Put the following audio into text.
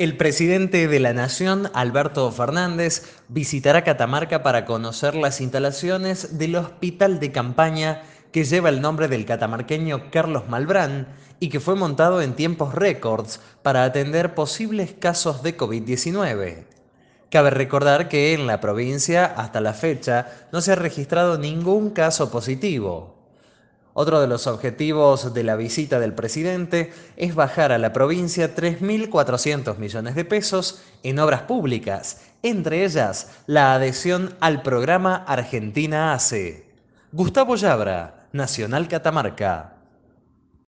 El presidente de la Nación, Alberto Fernández, visitará Catamarca para conocer las instalaciones del hospital de campaña que lleva el nombre del catamarqueño Carlos Malbrán y que fue montado en tiempos récords para atender posibles casos de COVID-19. Cabe recordar que en la provincia, hasta la fecha, no se ha registrado ningún caso positivo. Otro de los objetivos de la visita del presidente es bajar a la provincia 3.400 millones de pesos en obras públicas, entre ellas la adhesión al programa Argentina Hace. Gustavo Yabra, Nacional Catamarca.